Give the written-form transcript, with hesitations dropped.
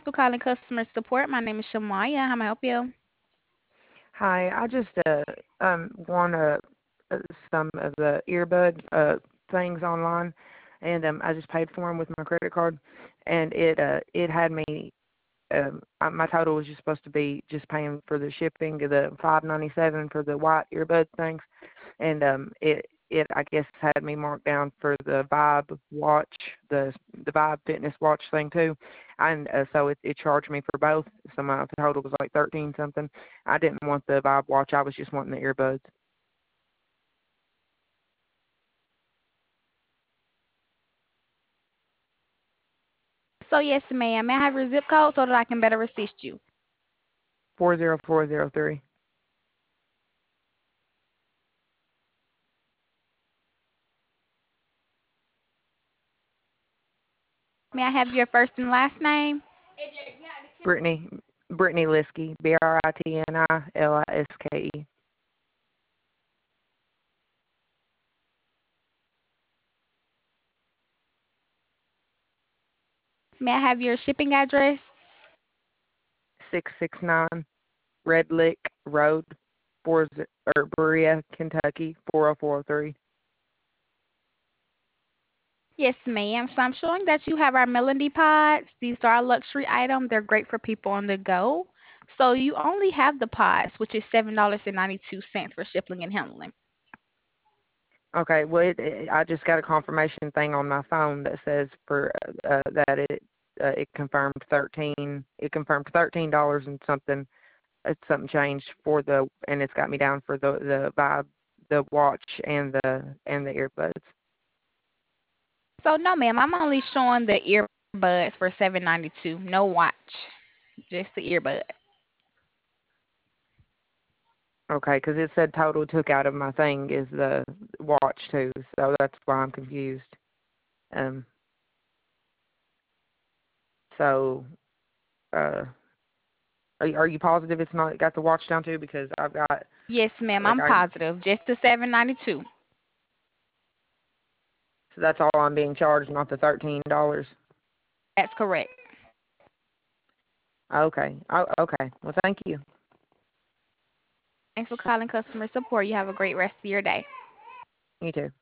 For calling customer support. My name is Shamaya. How may I help you? Hi, I just won some of the earbud things online, and I just paid for them with my credit card, and it had me. My total was just supposed to be just paying for the shipping, the $5.97 for the white earbud things, and it I guess had me marked down for the Vibe watch, the Vibe fitness watch thing too, and so it charged me for both. So my total was like 13 something. I didn't want the Vibe watch. I was just wanting the earbuds. So yes, ma'am. May I have your zip code so that I can better assist you? 40403. May I have your first and last name? Brittany Brittany Liskey, BritniLiske. May I have your shipping address? 669 Red Lick Road, Berea, Kentucky 40403. Yes, ma'am. So I'm showing that you have our Melody pods. These are a luxury item. They're great for people on the go. So you only have the pods, which is $7.92 for shipping and handling. Okay, well, I just got a confirmation thing on my phone that says for that it confirmed 13. It confirmed $13 and something. It's something changed for the, and it's got me down for the vibe, the watch, and the earbuds. So no, ma'am. I'm only showing the earbuds for $7.92. No watch, just the earbud. Okay, because it said total took out of my thing is the watch too, so that's why I'm confused. Um, so uh, are you positive it's not got the watch down too? Because I've got Yes, ma'am. like I'm I positive. Just the 7.92. so that's all I'm being charged, not the $13. That's correct. Okay. Oh, okay. Well, thank you. Thanks for calling customer support. You have a great rest of your day. You too.